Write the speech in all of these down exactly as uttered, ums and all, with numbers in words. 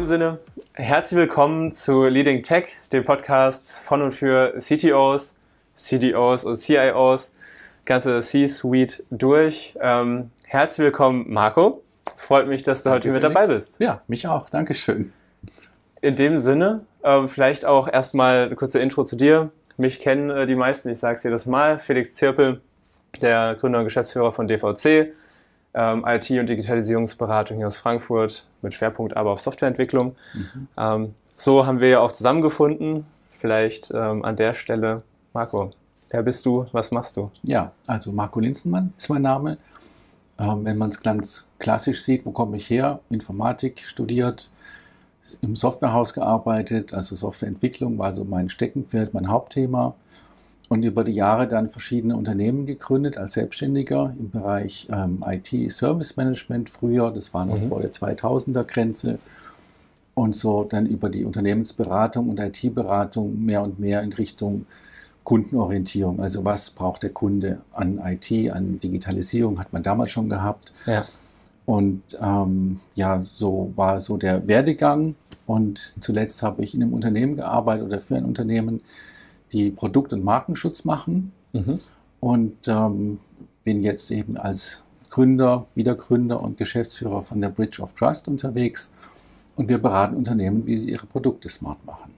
Sinne, herzlich willkommen zu Leading Tech, dem Podcast von und für C T Os, C D Os und C I Os, ganze C-Suite durch. Ähm, herzlich willkommen, Marco. Freut mich, dass du Danke, heute mit Felix. dabei bist. Ja, mich auch. Dankeschön. In dem Sinne, äh, vielleicht auch erstmal eine kurze Intro zu dir. Mich kennen äh, die meisten, ich sage es jedes Mal. Felix Zirpel, der Gründer und Geschäftsführer von D V C, ähm, I T- und Digitalisierungsberatung hier aus Frankfurt, mit Schwerpunkt aber auf Softwareentwicklung. Mhm. Ähm, so haben wir ja auch zusammengefunden. Vielleicht ähm, an der Stelle, Marco, wer bist du, was machst du? Ja, also Marco Linsenmann ist mein Name. Ähm, wenn man es ganz klassisch sieht, wo komme ich her? Informatik studiert, im Softwarehaus gearbeitet, also Softwareentwicklung war so mein Steckenpferd, mein Hauptthema. Und über die Jahre dann verschiedene Unternehmen gegründet als Selbstständiger im Bereich ähm, I T-Service Management früher, das war noch mhm. vor der zweitausender-Grenze. Und so dann über die Unternehmensberatung und I T-Beratung mehr und mehr in Richtung Kundenorientierung. Also was braucht der Kunde an I T, an Digitalisierung, hat man damals schon gehabt. Ja. Und ähm, ja, so war so der Werdegang. Und zuletzt habe ich in einem Unternehmen gearbeitet oder für ein Unternehmen, die Produkt- und Markenschutz machen. Mhm. Und ähm, bin jetzt eben als Gründer, Wiedergründer und Geschäftsführer von der Bridge of Trust unterwegs. Und wir beraten Unternehmen, wie sie ihre Produkte smart machen.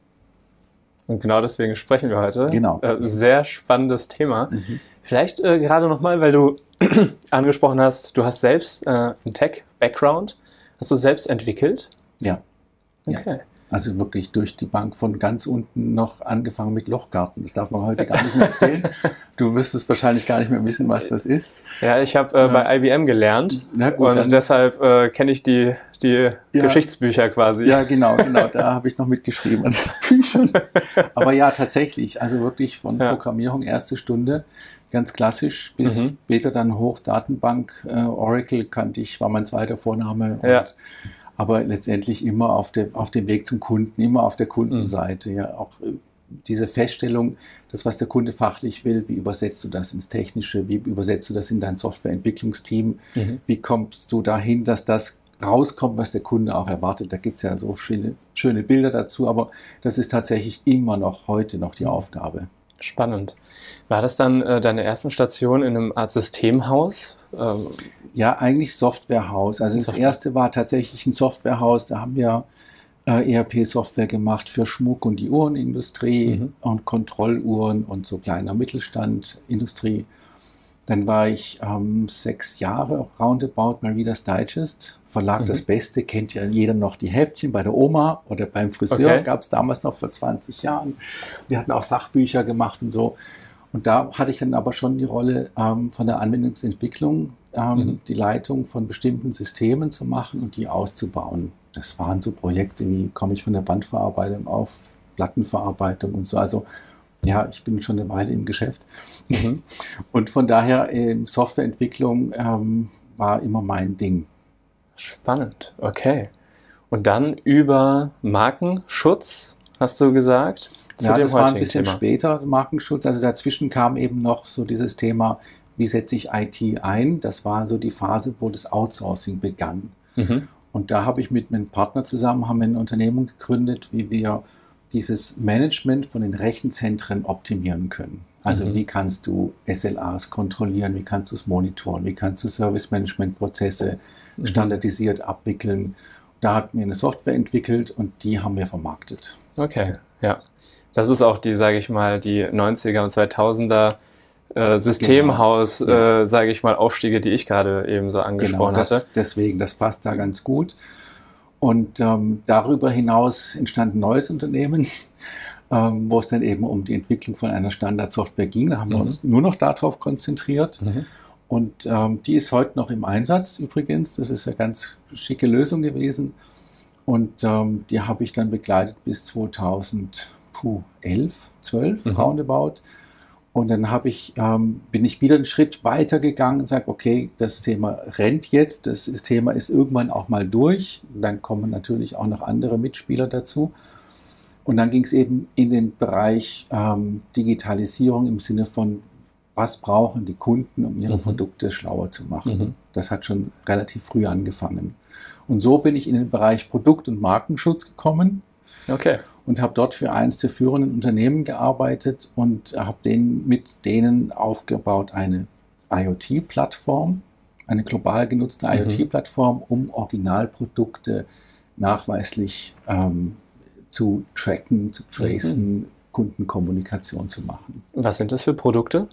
Und genau deswegen sprechen wir heute. Genau. Äh, sehr spannendes Thema. Mhm. Vielleicht äh, gerade nochmal, weil du angesprochen hast, du hast selbst äh, einen Tech-Background. Hast du selbst entwickelt? Ja. Okay. Ja. Also wirklich durch die Bank von ganz unten noch angefangen mit Lochkarten. Das darf man heute gar nicht mehr erzählen. Du wirst es wahrscheinlich gar nicht mehr wissen, was das ist. Ja, ich habe äh, bei I B M gelernt Na gut, und dann, deshalb äh, kenne ich die, die ja, Geschichtsbücher quasi. Ja, genau, genau. Da habe ich noch mitgeschrieben an den Büchern. Aber ja, tatsächlich. Also wirklich von ja. Programmierung erste Stunde, ganz klassisch, bis mhm. später dann hoch Datenbank. Äh, Oracle kannte ich, war mein zweiter Vorname. Und ja. Aber letztendlich immer auf, der, auf dem Weg zum Kunden, immer auf der Kundenseite. Mhm. Ja, auch äh, diese Feststellung, das, was der Kunde fachlich will, wie übersetzt du das ins Technische, wie übersetzt du das in dein Softwareentwicklungsteam, mhm. wie kommst du dahin, dass das rauskommt, was der Kunde auch erwartet. Da gibt es ja so viele schöne Bilder dazu, aber das ist tatsächlich immer noch heute noch die mhm. Aufgabe. Spannend. War das dann äh, deine erste Station in einem Art Systemhaus? Ähm, ja, eigentlich Softwarehaus. Also das Software. erste war tatsächlich ein Softwarehaus. Da haben wir äh, E R P-Software gemacht für Schmuck- und die Uhrenindustrie mhm. und Kontrolluhren und so kleiner Mittelstand, Industrie. Dann war ich ähm, sechs Jahre roundabout mal wieder Digest. Verlag mhm. Das Beste, kennt ja jeder noch die Heftchen bei der Oma oder beim Friseur, okay. Gab es damals noch vor zwanzig Jahren. Die hatten auch Sachbücher gemacht und so. Und da hatte ich dann aber schon die Rolle ähm, von der Anwendungsentwicklung, ähm, mhm. die Leitung von bestimmten Systemen zu machen und die auszubauen. Das waren so Projekte, wie komme ich von der Bandverarbeitung auf Plattenverarbeitung und so. Also ja, ich bin schon eine Weile im Geschäft. Mhm. Und von daher, äh, Softwareentwicklung ähm, war immer mein Ding. Spannend, okay. Und dann über Markenschutz, hast du gesagt? Zu ja, das war ein bisschen Thema. Später, Markenschutz. Also dazwischen kam eben noch so dieses Thema, wie setze ich I T ein? Das war so die Phase, wo das Outsourcing begann. Mhm. Und da habe ich mit meinem Partner zusammen, haben wir eine Unternehmung gegründet, wie wir dieses Management von den Rechenzentren optimieren können. Also mhm. wie kannst du S L As kontrollieren, wie kannst du es monitoren, wie kannst du Service-Management-Prozesse mhm. standardisiert abwickeln. Da hatten wir eine Software entwickelt und die haben wir vermarktet. Okay, ja. Das ist auch die, sage ich mal, die neunziger und zweitausender äh, Systemhaus, genau. ja. äh, sage ich mal, Aufstiege, die ich gerade eben so angesprochen genau, das, hatte. Deswegen, das passt da ganz gut. Und ähm, darüber hinaus entstand ein neues Unternehmen, ähm, wo es dann eben um die Entwicklung von einer Standardsoftware ging. Da haben mhm. wir uns nur noch darauf konzentriert. Mhm. Und ähm, die ist heute noch im Einsatz übrigens. Das ist eine ganz schicke Lösung gewesen. Und ähm, die habe ich dann begleitet bis zweitausendelf, zwölf mhm. roundabout. Und dann habe ich, ähm, bin ich wieder einen Schritt weiter gegangen und sage, okay, das Thema rennt jetzt, das Thema ist irgendwann auch mal durch. Und dann kommen natürlich auch noch andere Mitspieler dazu. Und dann ging es eben in den Bereich ähm, Digitalisierung im Sinne von, was brauchen die Kunden, um ihre Mhm. Produkte schlauer zu machen. Mhm. Das hat schon relativ früh angefangen. Und so bin ich in den Bereich Produkt- und Markenschutz gekommen. Okay. Und habe dort für eines der führenden Unternehmen gearbeitet und habe denen, mit denen aufgebaut eine IoT-Plattform, eine global genutzte Mhm. IoT-Plattform, um Originalprodukte nachweislich ähm, zu tracken, zu tracen, Mhm. Kundenkommunikation zu machen. Was sind das für Produkte?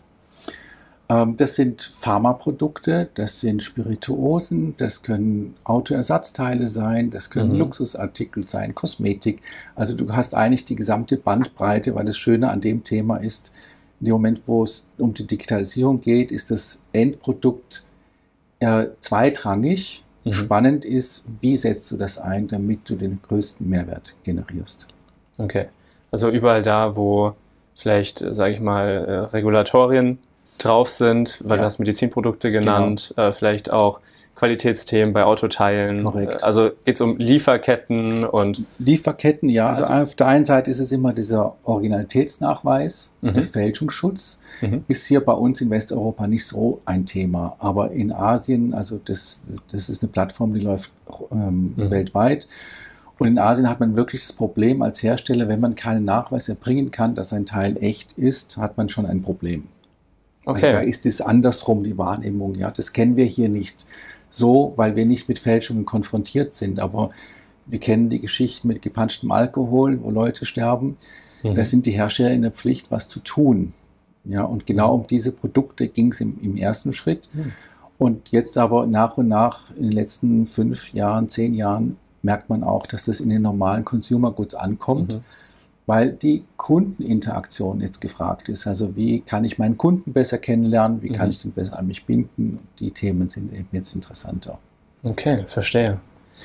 Ähm, das sind Pharmaprodukte, das sind Spirituosen, das können Autoersatzteile sein, das können Mhm. Luxusartikel sein, Kosmetik. Also du hast eigentlich die gesamte Bandbreite, weil das Schöne an dem Thema ist, in dem Moment, wo es um die Digitalisierung geht, ist das Endprodukt äh, zweitrangig. Mhm. Spannend ist, wie setzt du das ein, damit du den größten Mehrwert generierst. Okay. Also überall da, wo vielleicht, sage ich mal, äh, Regulatorien drauf sind, weil Ja. du hast Medizinprodukte genannt, äh, vielleicht auch Qualitätsthemen bei Autoteilen. Korrekt. Äh, Also geht es um Lieferketten und Lieferketten, ja. Also, Also- auf der einen Seite ist es immer dieser Originalitätsnachweis, Mhm. der Fälschungsschutz. mhm. Ist hier bei uns in Westeuropa nicht so ein Thema. Aber in Asien, also das, das ist eine Plattform, die läuft ähm, Mhm. weltweit. Und in Asien hat man wirklich das Problem als Hersteller, wenn man keinen Nachweis erbringen kann, dass ein Teil echt ist, hat man schon ein Problem. Also da Okay. ist es andersrum, die Wahrnehmung. Ja, das kennen wir hier nicht so, weil wir nicht mit Fälschungen konfrontiert sind. Aber wir kennen die Geschichten mit gepanschtem Alkohol, wo Leute sterben. Mhm. Da sind die Hersteller in der Pflicht, was zu tun. Ja, und genau um diese Produkte ging es im, im ersten Schritt. Mhm. Und jetzt aber nach und nach in den letzten fünf Jahren, zehn Jahren merkt man auch, dass das in den normalen Consumer Goods ankommt. Mhm. Weil die Kundeninteraktion jetzt gefragt ist. Also wie kann ich meinen Kunden besser kennenlernen, wie kann Mhm. ich den besser an mich binden? Die Themen sind eben jetzt interessanter. Okay, verstehe.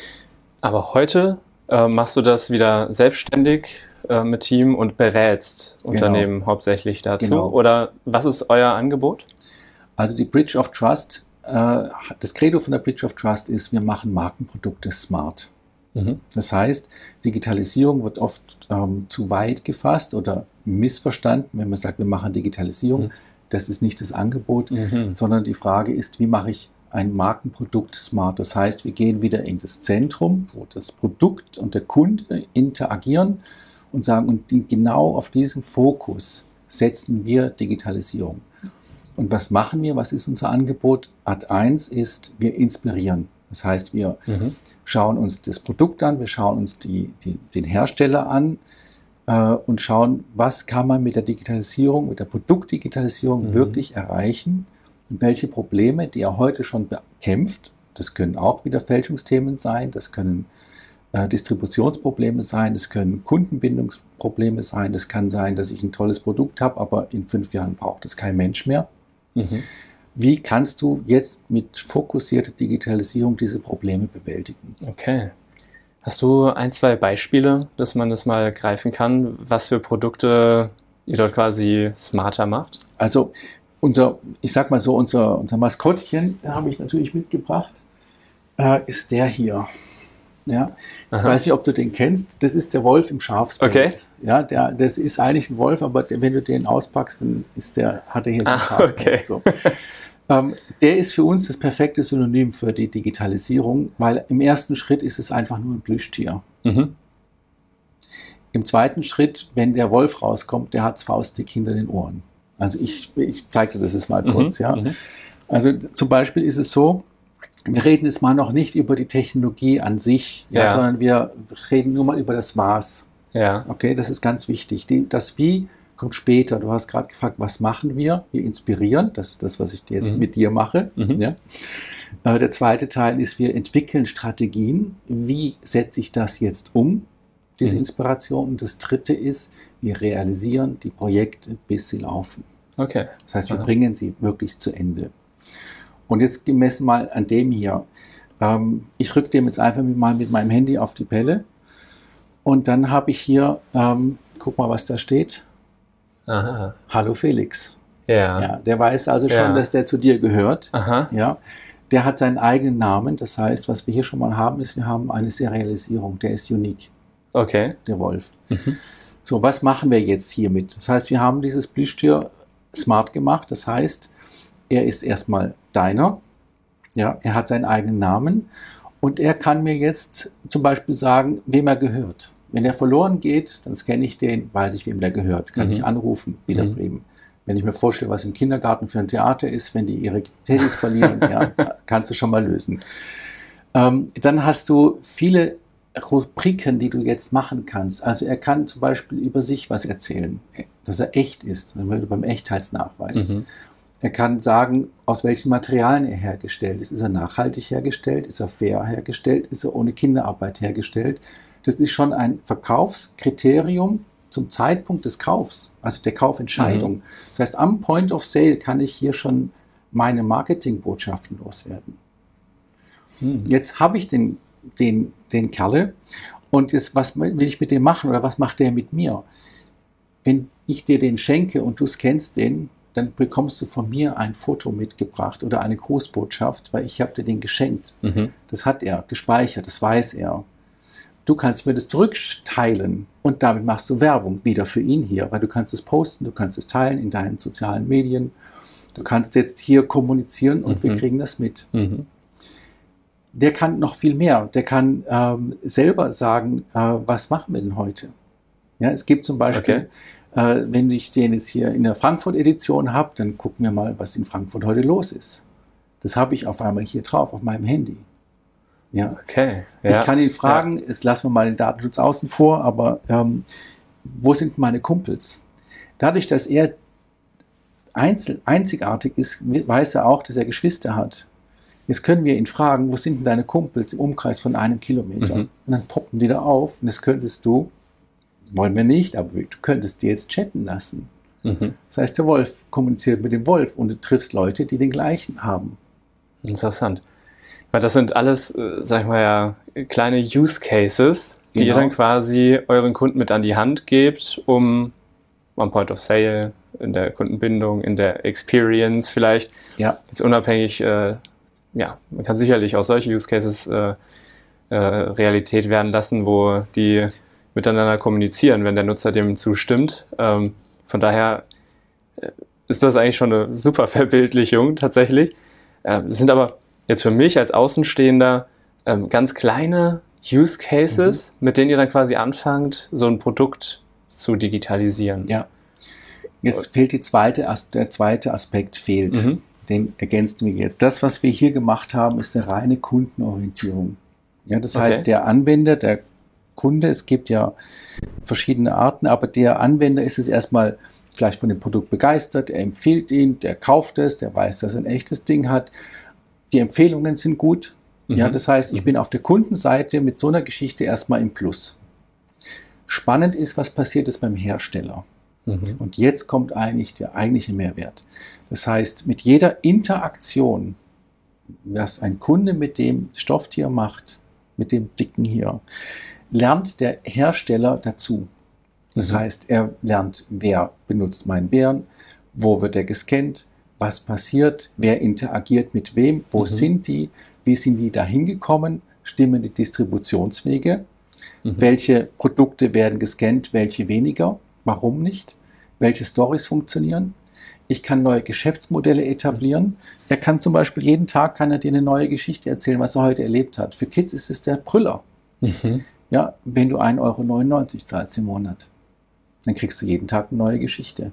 Aber heute äh, machst du das wieder selbstständig äh, mit Team und berätst Unternehmen hauptsächlich dazu? Genau. Oder was ist euer Angebot? Also die Bridge of Trust, äh, das Credo von der Bridge of Trust ist, wir machen Markenprodukte smart. Mhm. Das heißt, Digitalisierung wird oft ähm, zu weit gefasst oder missverstanden, wenn man sagt, wir machen Digitalisierung. Mhm. Das ist nicht das Angebot, Mhm. sondern die Frage ist, wie mache ich ein Markenprodukt smart? Das heißt, wir gehen wieder in das Zentrum, wo das Produkt und der Kunde interagieren und sagen, und die, genau auf diesen Fokus setzen wir Digitalisierung. Und was machen wir? Was ist unser Angebot? Art eins ist, wir inspirieren. Das heißt, wir Mhm. schauen uns das Produkt an, wir schauen uns die, die, den Hersteller an äh, und schauen, was kann man mit der Digitalisierung, mit der Produktdigitalisierung Mhm. wirklich erreichen und welche Probleme, die er heute schon bekämpft, das können auch wieder Fälschungsthemen sein, das können äh, Distributionsprobleme sein, das können Kundenbindungsprobleme sein, das kann sein, dass ich ein tolles Produkt habe, aber in fünf Jahren braucht es kein Mensch mehr. Mhm. Wie kannst du jetzt mit fokussierter Digitalisierung diese Probleme bewältigen? Okay. Hast du ein, zwei Beispiele, dass man das mal greifen kann, was für Produkte ihr dort quasi smarter macht? Also unser, ich sag mal so, unser, unser Maskottchen, habe ich natürlich mitgebracht, äh, ist der hier. Ja, ich Aha. weiß nicht, ob du den kennst. Das ist der Wolf im Schafspelz. Okay. Ja, der, das ist eigentlich ein Wolf, aber der, wenn du den auspackst, dann ist der, hat er hier so ein Ah, Schafspelz. okay. So. Ähm, der ist für uns das perfekte Synonym für die Digitalisierung, weil im ersten Schritt ist es einfach nur ein Plüschtier. Mhm. Im zweiten Schritt, wenn der Wolf rauskommt, der hat's faustdick hinter den Ohren. Also ich, ich zeige dir das jetzt mal kurz. Mhm. Ja. Mhm. Also zum Beispiel ist es so, wir reden jetzt mal noch nicht über die Technologie an sich, ja, Ja. sondern wir reden nur mal über das Was. Ja. Okay, das ist ganz wichtig. Die, das Wie kommt später. Du hast gerade gefragt, was machen wir? Wir inspirieren. Das ist das, was ich jetzt Mhm. mit dir mache. Mhm. Ja. Äh, der zweite Teil ist, wir entwickeln Strategien. Wie setze ich das jetzt um, diese Mhm. Inspiration? Und das dritte ist, wir realisieren die Projekte, bis sie laufen. Okay. Das heißt, wir Aha. bringen sie wirklich zu Ende. Und jetzt gemessen mal an dem hier. Ähm, ich rücke dem jetzt einfach mal mit meinem Handy auf die Pelle. Und dann habe ich hier, ähm, guck mal, was da steht. Aha. Hallo Felix. Ja. Ja, der weiß also schon, Ja. dass der zu dir gehört. Aha. Ja, der hat seinen eigenen Namen. Das heißt, was wir hier schon mal haben, ist, wir haben eine Serialisierung. Der ist unique, Okay. der Wolf. Mhm. So, was machen wir jetzt hiermit? Das heißt, wir haben dieses Plüschtier smart gemacht. Das heißt, er ist erstmal deiner, ja, er hat seinen eigenen Namen und er kann mir jetzt zum Beispiel sagen, wem er gehört. Wenn er verloren geht, dann scanne ich den, weiß ich, wem der gehört, kann mhm. ich anrufen, wiederbringen. Mhm. Wenn ich mir vorstelle, was im Kindergarten für ein Theater ist, wenn die ihre Teddys verlieren, ja, kannst du schon mal lösen. Ähm, dann hast du viele Rubriken, die du jetzt machen kannst. Also er kann zum Beispiel über sich was erzählen, dass er echt ist, dann sind wir beim Echtheitsnachweis. Mhm. Er kann sagen, aus welchen Materialien er hergestellt ist. Ist er nachhaltig hergestellt? Ist er fair hergestellt? Ist er ohne Kinderarbeit hergestellt? Das ist schon ein Verkaufskriterium zum Zeitpunkt des Kaufs, also der Kaufentscheidung. Mhm. Das heißt, am Point of Sale kann ich hier schon meine Marketingbotschaften loswerden. Mhm. Jetzt habe ich den, den, den Kerle und jetzt, was will ich mit dem machen oder was macht der mit mir? Wenn ich dir den schenke und du scannst den, dann bekommst du von mir ein Foto mitgebracht oder eine Grußbotschaft, weil ich habe dir den geschenkt. Mhm. Das hat er gespeichert, das weiß er. Du kannst mir das zurückteilen und damit machst du Werbung wieder für ihn hier, weil du kannst es posten, du kannst es teilen in deinen sozialen Medien. Du kannst jetzt hier kommunizieren und mhm. wir kriegen das mit. Mhm. Der kann noch viel mehr. Der kann ähm, selber sagen, äh, was machen wir denn heute? Ja, es gibt zum Beispiel, okay. äh, wenn ich den jetzt hier in der Frankfurt-Edition habe, dann gucken wir mal, was in Frankfurt heute los ist. Das habe ich auf einmal hier drauf, auf meinem Handy. Ja. Okay. Ja. Ich kann ihn fragen, ja. Jetzt lassen wir mal den Datenschutz außen vor, aber ähm, wo sind meine Kumpels? Dadurch, dass er einzel, einzigartig ist, weiß er auch, dass er Geschwister hat. Jetzt können wir ihn fragen, wo sind denn deine Kumpels im Umkreis von einem Kilometer? Mhm. Und dann poppen die da auf und das könntest du, wollen wir nicht, aber du könntest die jetzt chatten lassen. Mhm. Das heißt, der Wolf kommuniziert mit dem Wolf und du triffst Leute, die den gleichen haben. Interessant. Weil das sind alles, äh, sag ich mal ja, kleine Use Cases, die genau. ihr dann quasi euren Kunden mit an die Hand gebt, um am Point of Sale, in der Kundenbindung, in der Experience vielleicht, ja. jetzt unabhängig, äh, ja, man kann sicherlich auch solche Use Cases äh, äh, Realität werden lassen, wo die miteinander kommunizieren, wenn der Nutzer dem zustimmt. Ähm, von daher äh, ist das eigentlich schon eine super Verbildlichung tatsächlich. Äh, sind aber jetzt für mich als Außenstehender ähm, ganz kleine Use Cases, mhm. mit denen ihr dann quasi anfangt, so ein Produkt zu digitalisieren. Ja. Jetzt fehlt die zweite, der zweite Aspekt fehlt. Mhm. Den ergänzen wir jetzt. Das, was wir hier gemacht haben, ist eine reine Kundenorientierung. Ja, das okay. heißt, der Anwender, der Kunde, es gibt ja verschiedene Arten, aber der Anwender ist es erstmal gleich von dem Produkt begeistert, er empfiehlt ihn, der kauft es, der weiß, dass er ein echtes Ding hat. Die Empfehlungen sind gut. Mhm. Ja, das heißt, ich mhm. bin auf der Kundenseite mit so einer Geschichte erstmal im Plus. Spannend ist, was passiert ist beim Hersteller. Mhm. Und jetzt kommt eigentlich der eigentliche Mehrwert. Das heißt, mit jeder Interaktion, was ein Kunde mit dem Stofftier macht, mit dem Dicken hier, lernt der Hersteller dazu. Das mhm. heißt, er lernt, wer benutzt meinen Bären, wo wird er gescannt, was passiert, wer interagiert mit wem, wo mhm. sind die, wie sind die da hingekommen, stimmen die Distributionswege, mhm. welche Produkte werden gescannt, welche weniger, warum nicht, welche Stories funktionieren. Ich kann neue Geschäftsmodelle etablieren. Mhm. Er kann zum Beispiel jeden Tag kann er dir eine neue Geschichte erzählen, was er heute erlebt hat. Für Kids ist es der Brüller. Mhm. Ja, wenn du ein Euro neunundneunzig zahlst im Monat, dann kriegst du jeden Tag eine neue Geschichte.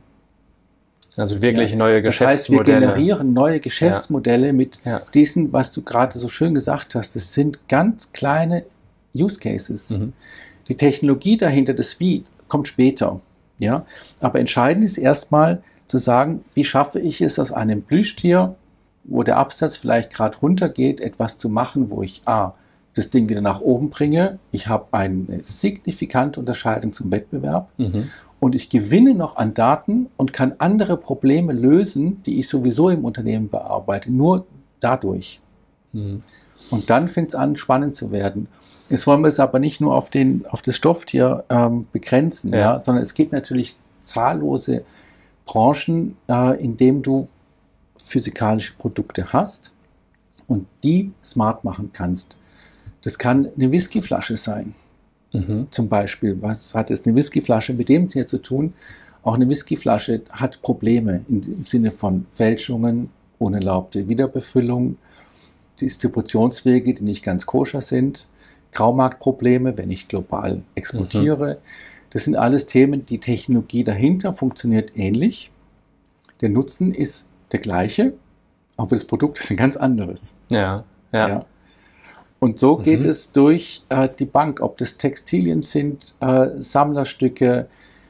Also wirklich ja. neue das Geschäftsmodelle. Heißt, wir generieren neue Geschäftsmodelle ja. mit ja. diesen, was du gerade so schön gesagt hast. Das sind ganz kleine Use Cases. Mhm. Die Technologie dahinter, das Wie, kommt später. Ja, aber entscheidend ist erstmal zu sagen, wie schaffe ich es aus einem Plüschtier, wo der Absatz vielleicht gerade runtergeht, etwas zu machen, wo ich A, das Ding wieder nach oben bringe. Ich habe eine signifikante Unterscheidung zum Wettbewerb. Mhm. Und ich gewinne noch an Daten und kann andere Probleme lösen, die ich sowieso im Unternehmen bearbeite, nur dadurch. Mhm. Und dann fängt es an, spannend zu werden. Jetzt wollen wir es aber nicht nur auf, den, auf das Stofftier ähm, begrenzen, ja. Ja, sondern es gibt natürlich zahllose Branchen, äh, in denen du physikalische Produkte hast und die smart machen kannst. Das kann eine Whiskyflasche sein. Mhm. Zum Beispiel, was hat jetzt eine Whiskyflasche mit dem hier zu tun? Auch eine Whiskyflasche hat Probleme im Sinne von Fälschungen, unerlaubte Wiederbefüllung, Distributionswege, die nicht ganz koscher sind, Graumarktprobleme, wenn ich global exportiere. Mhm. Das sind alles Themen, die Technologie dahinter funktioniert ähnlich. Der Nutzen ist der gleiche, aber das Produkt ist ein ganz anderes. Ja, ja. ja. Und so geht mhm. es durch äh, die Bank, ob das Textilien sind, äh, Sammlerstücke,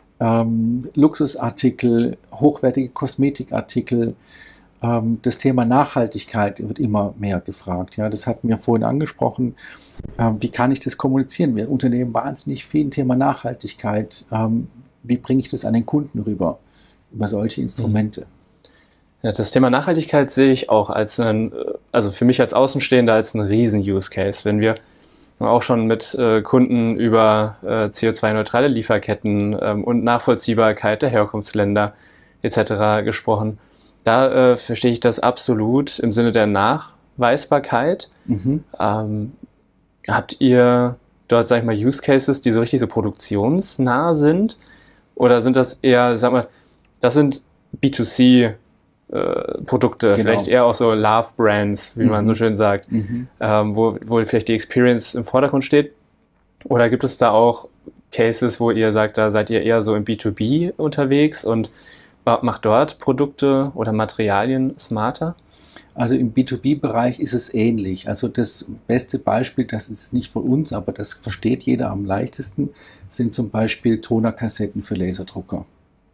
ähm, Luxusartikel, hochwertige Kosmetikartikel. Ähm, das Thema Nachhaltigkeit wird immer mehr gefragt. Ja, das hatten wir vorhin angesprochen. Ähm, wie kann ich das kommunizieren? Wir unternehmen wahnsinnig viel im Thema Nachhaltigkeit. Ähm, wie bringe ich das an den Kunden rüber? Über solche Instrumente. Ja, das Thema Nachhaltigkeit sehe ich auch als ein, also für mich als Außenstehender als ein Riesen-Use-Case. Wenn wir auch schon mit äh, Kunden über äh, C O zwei neutrale Lieferketten ähm, und Nachvollziehbarkeit der Herkunftsländer et cetera gesprochen, da äh, verstehe ich das absolut im Sinne der Nachweisbarkeit. Mhm. Ähm, habt ihr dort, sag ich mal, Use Cases, die so richtig so produktionsnah sind? Oder sind das eher, sag mal, das sind B zwei C äh, Produkte, genau. Vielleicht eher auch so Love-Brands, wie mhm. man so schön sagt, mhm. ähm, wo, wo vielleicht die Experience im Vordergrund steht? Oder gibt es da auch Cases, wo ihr sagt, da seid ihr eher so im B zwei B unterwegs und macht dort Produkte oder Materialien smarter? Also im B zwei B-Bereich ist es ähnlich. Also das beste Beispiel, das ist nicht von uns, aber das versteht jeder am leichtesten, sind zum Beispiel Tonerkassetten für Laserdrucker.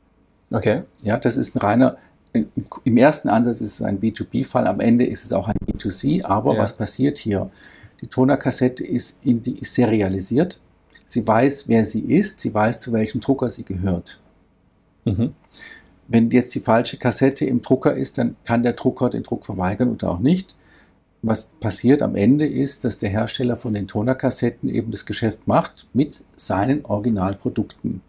Okay. Ja, das ist ein reiner, im ersten Ansatz ist es ein B zwei B-Fall, am Ende ist es auch ein B zwei C, aber ja. Was passiert hier? Die Tonerkassette ist, in die, ist serialisiert, sie weiß, wer sie ist, sie weiß, zu welchem Drucker sie gehört. Mhm. Wenn jetzt die falsche Kassette im Drucker ist, dann kann der Drucker den Druck verweigern oder auch nicht. Was passiert am Ende ist, dass der Hersteller von den Tonerkassetten eben das Geschäft macht mit seinen Originalprodukten.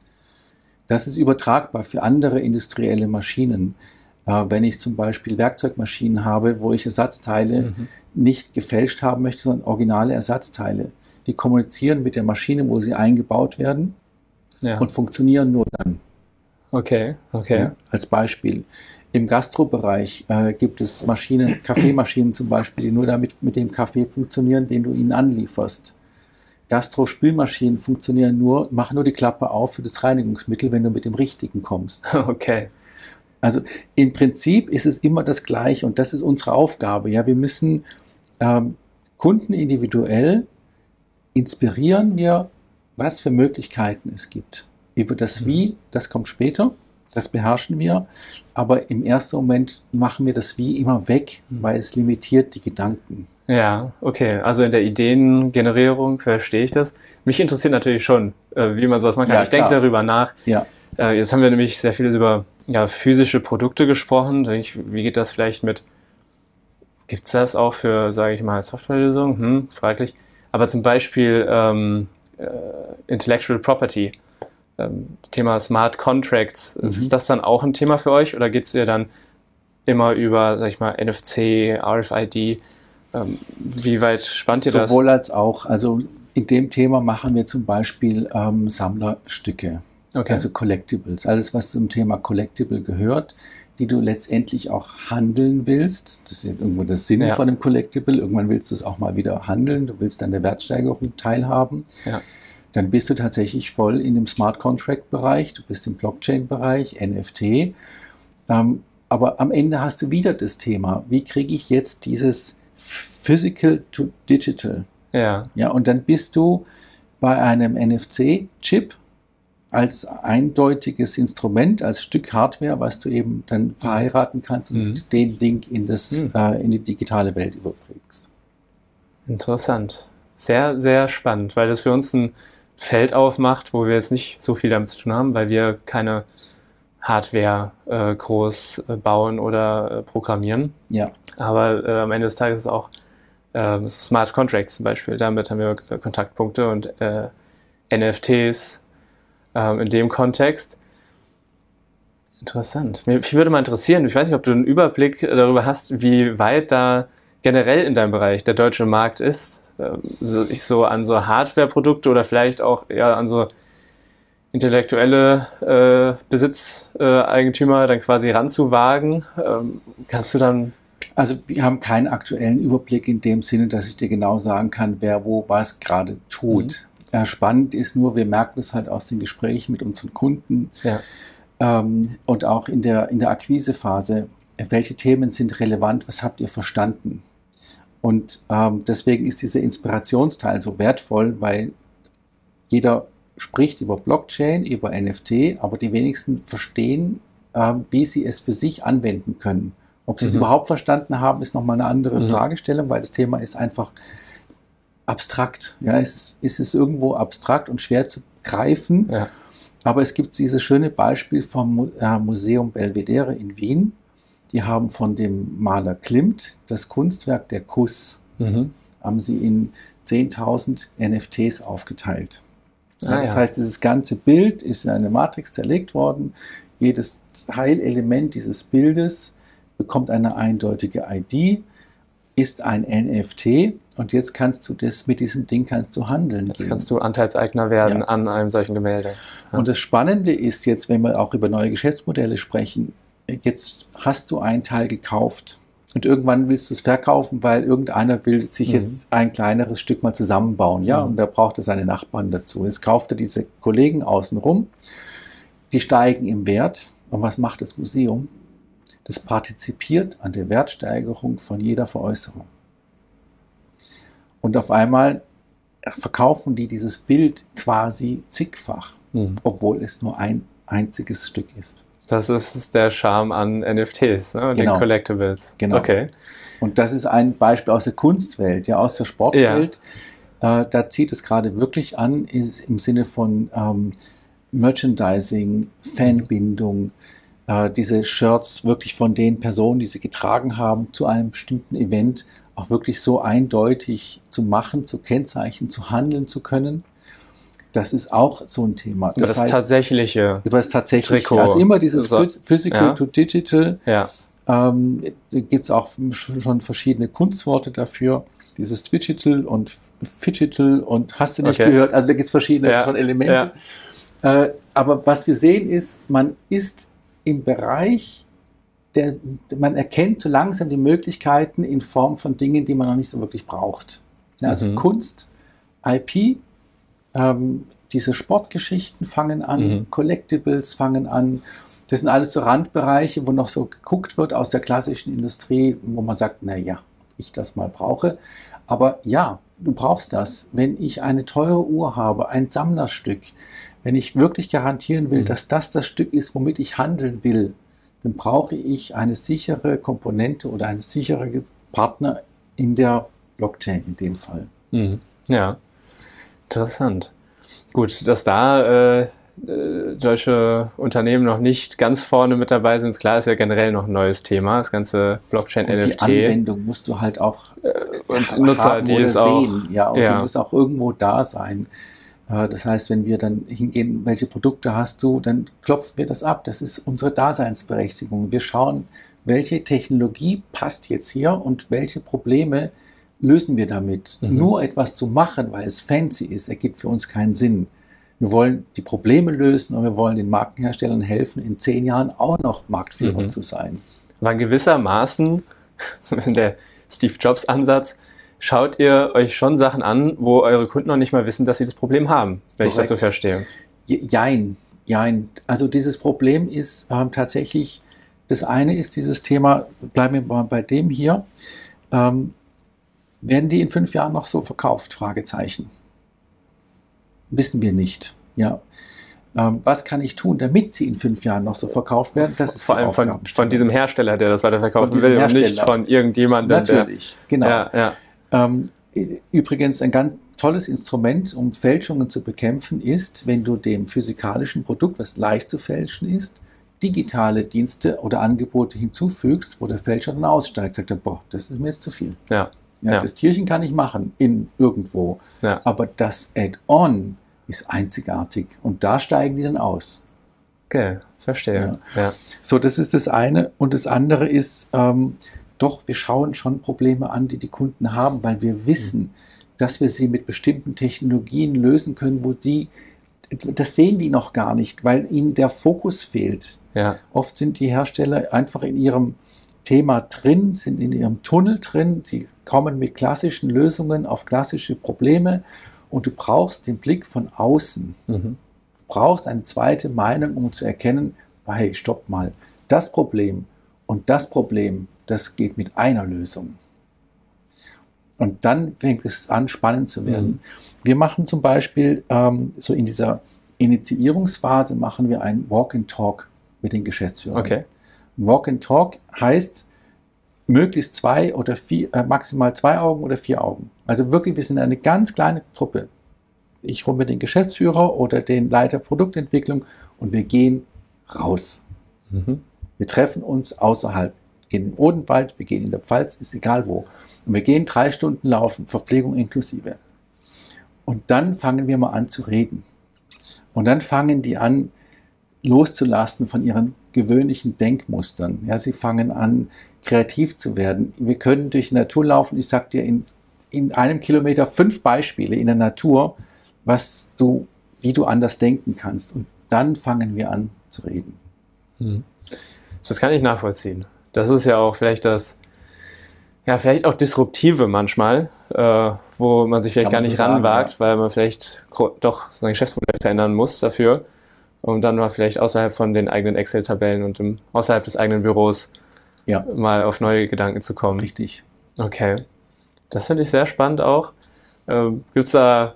Das ist übertragbar für andere industrielle Maschinen. Äh, wenn ich zum Beispiel Werkzeugmaschinen habe, wo ich Ersatzteile mhm. nicht gefälscht haben möchte, sondern originale Ersatzteile. Die kommunizieren mit der Maschine, wo sie eingebaut werden ja. und funktionieren nur dann. Okay, okay. Ja, als Beispiel. Im Gastrobereich äh, gibt es Maschinen, Kaffeemaschinen zum Beispiel, die nur damit mit dem Kaffee funktionieren, den du ihnen anlieferst. Gastro-Spülmaschinen funktionieren nur, machen nur die Klappe auf für das Reinigungsmittel, wenn du mit dem richtigen kommst. Okay. Also im Prinzip ist es immer das Gleiche und das ist unsere Aufgabe. Ja, wir müssen ähm, Kunden individuell inspirieren wir, was für Möglichkeiten es gibt. Über das Wie, das kommt später, das beherrschen wir, aber im ersten Moment machen wir das Wie immer weg, weil es limitiert die Gedanken. Ja, okay, also in der Ideengenerierung verstehe ich das. Mich interessiert natürlich schon, wie man sowas machen kann. Ja, ich klar. denke darüber nach. Ja. Jetzt haben wir nämlich sehr viel über ja, physische Produkte gesprochen. Wie geht das vielleicht mit, gibt es das auch für, sage ich mal, Softwarelösungen? Hm, fraglich. Aber zum Beispiel ähm, äh, Intellectual Property. Thema Smart Contracts, mhm. ist das dann auch ein Thema für euch oder geht es ihr dann immer über, sag ich mal, N F C, R F I D? Ähm, wie weit spannt ihr das? Sowohl als auch. Also in dem Thema machen wir zum Beispiel ähm, Sammlerstücke, okay. also Collectibles. Alles, was zum Thema Collectible gehört, die du letztendlich auch handeln willst. Das ist ja irgendwo der Sinn ja. von einem Collectible. Irgendwann willst du es auch mal wieder handeln. Du willst an der Wertsteigerung teilhaben. Ja. Dann bist du tatsächlich voll in dem Smart Contract-Bereich, du bist im Blockchain-Bereich, N F T. Ähm, aber am Ende hast du wieder das Thema, wie kriege ich jetzt dieses Physical to Digital? Ja. Ja, und dann bist du bei einem N F C-Chip als eindeutiges Instrument, als Stück Hardware, was du eben dann verheiraten kannst und mhm. den Link in, das, mhm. äh, in die digitale Welt überbringst. Interessant. Sehr, sehr spannend, weil das für uns ein Feld aufmacht, wo wir jetzt nicht so viel damit zu tun haben, weil wir keine Hardware äh, groß äh, bauen oder äh, programmieren. Ja. Aber äh, am Ende des Tages ist auch äh, Smart Contracts zum Beispiel, damit haben wir äh, Kontaktpunkte und äh, N F Ts äh, in dem Kontext. Interessant. Mich würde mal interessieren, ich weiß nicht, ob du einen Überblick darüber hast, wie weit da generell in deinem Bereich der deutsche Markt ist. Ich so an so Hardware-Produkte oder vielleicht auch ja an so intellektuelle äh, Besitzeigentümer äh, dann quasi ranzuwagen? Ähm, kannst du dann... Also wir haben keinen aktuellen Überblick in dem Sinne, dass ich dir genau sagen kann, wer wo was gerade tut. Mhm. Äh, spannend ist nur, wir merken es halt aus den Gesprächen mit unseren Kunden ja. ähm, und auch in der, in der Akquisephase, welche Themen sind relevant, was habt ihr verstanden? Und ähm, deswegen ist dieser Inspirationsteil so wertvoll, weil jeder spricht über Blockchain, über N F T, aber die wenigsten verstehen, ähm, wie sie es für sich anwenden können. Ob sie mhm. es überhaupt verstanden haben, ist nochmal eine andere mhm. Fragestellung, weil das Thema ist einfach abstrakt. Ja, es ist, ist es irgendwo abstrakt und schwer zu greifen. Ja. Aber es gibt dieses schöne Beispiel vom äh, Museum Belvedere in Wien. Die haben von dem Maler Klimt das Kunstwerk Der Kuss, mhm. haben sie in zehntausend N F Ts aufgeteilt. Ah, das ja. heißt, dieses ganze Bild ist in eine Matrix zerlegt worden. Jedes Teilelement dieses Bildes bekommt eine eindeutige I D, ist ein N F T und jetzt kannst du das, mit diesem Ding kannst du handeln. Jetzt gehen. Kannst du Anteilseigner werden ja. an einem solchen Gemälde. Ja. Und das Spannende ist jetzt, wenn wir auch über neue Geschäftsmodelle sprechen, jetzt hast du einen Teil gekauft und irgendwann willst du es verkaufen, weil irgendeiner will sich mhm. jetzt ein kleineres Stück mal zusammenbauen, ja, mhm. und da braucht er seine Nachbarn dazu. Jetzt kauft er diese Kollegen außenrum, die steigen im Wert und was macht das Museum? Das partizipiert an der Wertsteigerung von jeder Veräußerung. Und auf einmal verkaufen die dieses Bild quasi zigfach, mhm. obwohl es nur ein einziges Stück ist. Das ist der Charme an N F Ts, ne? Genau. Den Collectibles. Genau. Okay. Und das ist ein Beispiel aus der Kunstwelt, ja, aus der Sportwelt. Ja. Äh, da zieht es gerade wirklich an, ist im Sinne von ähm, Merchandising, Fanbindung, äh, diese Shirts wirklich von den Personen, die sie getragen haben, zu einem bestimmten Event auch wirklich so eindeutig zu machen, zu kennzeichnen, zu handeln zu können. Das ist auch so ein Thema. Das, das heißt, tatsächliche über das tatsächliche Trikot. Also immer dieses so, Physical ja. to Digital. Ja. Ähm, da gibt es auch schon verschiedene Kunstworte dafür. Dieses Digital und Fidgetal und hast du nicht okay. gehört. Also da gibt es verschiedene ja. schon Elemente. Ja. Äh, aber was wir sehen ist, man ist im Bereich, der, man erkennt so langsam die Möglichkeiten in Form von Dingen, die man noch nicht so wirklich braucht. Ja, also mhm. Kunst, I P, Ähm, diese Sportgeschichten fangen an, mhm. Collectibles fangen an. Das sind alles so Randbereiche, wo noch so geguckt wird aus der klassischen Industrie, wo man sagt, na ja, ich das mal brauche. Aber ja, du brauchst das. Wenn ich eine teure Uhr habe, ein Sammlerstück, wenn ich wirklich garantieren will, mhm. dass das das Stück ist, womit ich handeln will, dann brauche ich eine sichere Komponente oder einen sicheren Partner in der Blockchain in dem Fall. Mhm. Ja. Interessant. Gut, dass da äh, deutsche Unternehmen noch nicht ganz vorne mit dabei sind, ist klar, ist ja generell noch ein neues Thema, das ganze Blockchain und N F T. Die Anwendung musst du halt auch äh, und Nutzer, die es auch sehen, ja, und ja. die muss auch irgendwo da sein. Äh, das heißt, wenn wir dann hingehen, welche Produkte hast du, dann klopfen wir das ab. Das ist unsere Daseinsberechtigung. Wir schauen, welche Technologie passt jetzt hier und welche Probleme lösen wir damit. Mhm. Nur etwas zu machen, weil es fancy ist, ergibt für uns keinen Sinn. Wir wollen die Probleme lösen und wir wollen den Markenherstellern helfen, in zehn Jahren auch noch Marktführer mhm. zu sein. Aber gewissermaßen, so ein bisschen der Steve Jobs Ansatz, schaut ihr euch schon Sachen an, wo eure Kunden noch nicht mal wissen, dass sie das Problem haben, wenn Korrekt. Ich das so verstehe. Jein, jein. Also dieses Problem ist ähm, tatsächlich, das eine ist dieses Thema, bleiben wir mal bei dem hier, ähm, werden die in fünf Jahren noch so verkauft? Fragezeichen. Wissen wir nicht. Ja. Ähm, was kann ich tun, damit sie in fünf Jahren noch so verkauft werden? Das ist vor allem von, von diesem Hersteller, der das weiterverkaufen will und nicht von irgendjemandem. Natürlich, der, genau. Ja, ja. Ähm, übrigens ein ganz tolles Instrument, um Fälschungen zu bekämpfen, ist, wenn du dem physikalischen Produkt, was leicht zu fälschen ist, digitale Dienste oder Angebote hinzufügst, wo der Fälscher dann aussteigt, sagt er, boah, das ist mir jetzt zu viel. Ja. Ja, ja. Das Tierchen kann ich machen, in irgendwo. Ja. Aber das Add-on ist einzigartig. Und da steigen die dann aus. Okay, verstehe. Ja. Ja. So, das ist das eine. Und das andere ist, ähm, doch, wir schauen schon Probleme an, die die Kunden haben, weil wir wissen, mhm. dass wir sie mit bestimmten Technologien lösen können, wo sie das sehen die noch gar nicht, weil ihnen der Fokus fehlt. Ja. Oft sind die Hersteller einfach in ihrem Thema drin, sind in ihrem Tunnel drin, sie kommen mit klassischen Lösungen auf klassische Probleme und du brauchst den Blick von außen. Mhm. Du brauchst eine zweite Meinung, um zu erkennen, hey, stopp mal, das Problem und das Problem, das geht mit einer Lösung. Und dann fängt es an, spannend zu werden. Mhm. Wir machen zum Beispiel, ähm, so in dieser Initiierungsphase machen wir ein Walk and Talk mit den Geschäftsführern. Okay. Walk and Talk heißt möglichst zwei oder vier, äh, maximal zwei Augen oder vier Augen. Also wirklich, wir sind eine ganz kleine Truppe. Ich hole mir den Geschäftsführer oder den Leiter Produktentwicklung und wir gehen raus. Mhm. Wir treffen uns außerhalb, gehen in den Odenwald, wir gehen in der Pfalz, ist egal wo. Und wir gehen drei Stunden laufen, Verpflegung inklusive. Und dann fangen wir mal an zu reden. Und dann fangen die an, loszulassen von ihren gewöhnlichen Denkmustern. Ja, sie fangen an, kreativ zu werden. Wir können durch die Natur laufen. Ich sag dir in, in einem Kilometer fünf Beispiele in der Natur, was du, wie du anders denken kannst. Und dann fangen wir an zu reden. Das kann ich nachvollziehen. Das ist ja auch vielleicht das, ja, vielleicht auch Disruptive manchmal, äh, wo man sich vielleicht Kann gar man nicht so sagen, ranwagt, ja. weil man vielleicht gro- doch sein Geschäftsmodell verändern muss dafür, um dann mal vielleicht außerhalb von den eigenen Excel-Tabellen und im, außerhalb des eigenen Büros Ja, mal auf neue Gedanken zu kommen. richtig. Okay. Das finde ich sehr spannend auch. Ähm, gibt's da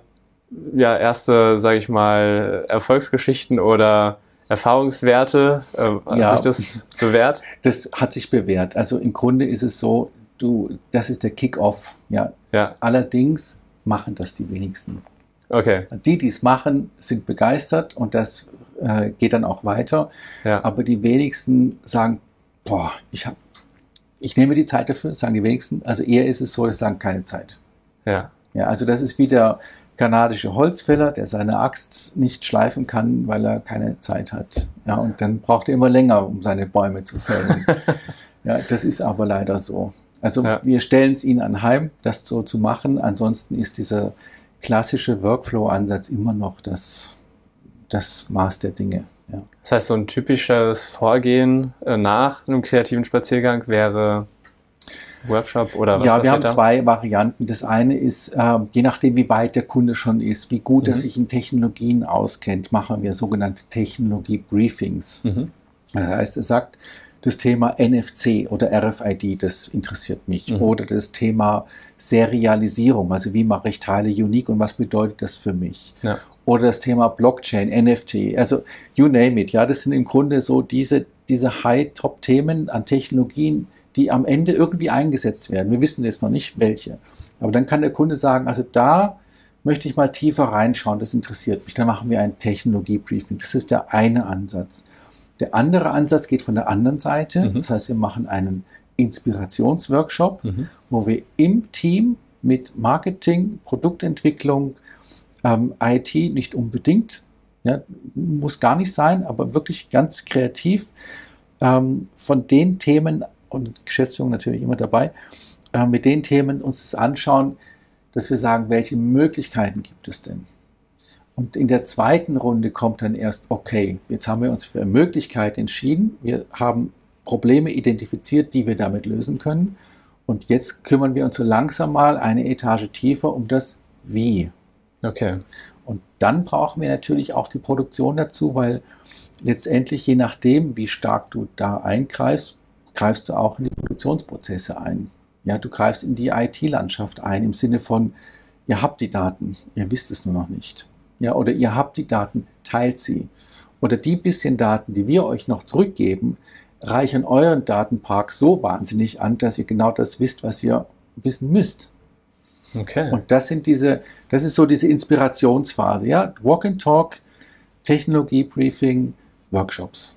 ja erste, sage ich mal, Erfolgsgeschichten oder Erfahrungswerte? Äh, hat Ja. sich das bewährt? Das hat sich bewährt. Also im Grunde ist es so, du, das ist der Kick-off. Ja. Ja. Allerdings machen das die wenigsten. Okay. Die, die es machen, sind begeistert und das äh, geht dann auch weiter. Ja. Aber die wenigsten sagen, boah, ich hab, ich nehme die Zeit dafür, sagen die wenigsten. Also eher ist es so, dass sie sagen, keine Zeit. Ja. Ja, also das ist wie der kanadische Holzfäller, der seine Axt nicht schleifen kann, weil er keine Zeit hat. Ja, und dann braucht er immer länger, um seine Bäume zu fällen. Ja, das ist aber leider so. Also Ja. wir stellen es ihnen anheim, das so zu machen. Ansonsten ist dieser klassische Workflow-Ansatz immer noch das, das Maß der Dinge. Ja. Das heißt, so ein typisches Vorgehen äh, nach einem kreativen Spaziergang wäre Workshop oder was Ja, wir passiert haben da? zwei Varianten. Das eine ist, äh, je nachdem, wie weit der Kunde schon ist, wie gut er Mhm. sich in Technologien auskennt, machen wir sogenannte Technologie-Briefings. Mhm. Das heißt, er sagt, das Thema N F C oder R F I D, das interessiert mich. Mhm. Oder das Thema Serialisierung, also wie mache ich Teile unique und was bedeutet das für mich? Ja. Oder das Thema Blockchain, N F T, also you name it. Ja, das sind im Grunde so diese, diese High-Top-Themen an Technologien, die am Ende irgendwie eingesetzt werden. Wir wissen jetzt noch nicht, welche. Aber dann kann der Kunde sagen, also da möchte ich mal tiefer reinschauen, das interessiert mich. Dann machen wir ein Technologie-Briefing. Das ist der eine Ansatz. Der andere Ansatz geht von der anderen Seite. Mhm. Das heißt, wir machen einen Inspirationsworkshop, Mhm. wo wir im Team mit Marketing, Produktentwicklung, ähm, I T nicht unbedingt, ja, muss gar nicht sein, aber wirklich ganz kreativ ähm, von den Themen und Geschäftsführung natürlich immer dabei, äh, mit den Themen uns das anschauen, dass wir sagen, welche Möglichkeiten gibt es denn? Und in der zweiten Runde kommt dann erst, okay, jetzt haben wir uns für eine Möglichkeit entschieden, wir haben Probleme identifiziert, die wir damit lösen können und jetzt kümmern wir uns so langsam mal eine Etage tiefer um das Wie. Okay. Und dann brauchen wir natürlich auch die Produktion dazu, weil letztendlich, je nachdem, wie stark du da eingreifst, greifst du auch in die Produktionsprozesse ein. Ja, du greifst in die I T-Landschaft ein, im Sinne von, ihr habt die Daten, ihr wisst es nur noch nicht. Ja, oder ihr habt die Daten, teilt sie. Oder die bisschen Daten, die wir euch noch zurückgeben, reichern euren Datenpark so wahnsinnig an, dass ihr genau das wisst, was ihr wissen müsst. Okay. Und das sind diese, das ist so diese Inspirationsphase, ja, Walk and Talk, Technologie-Briefing, Workshops.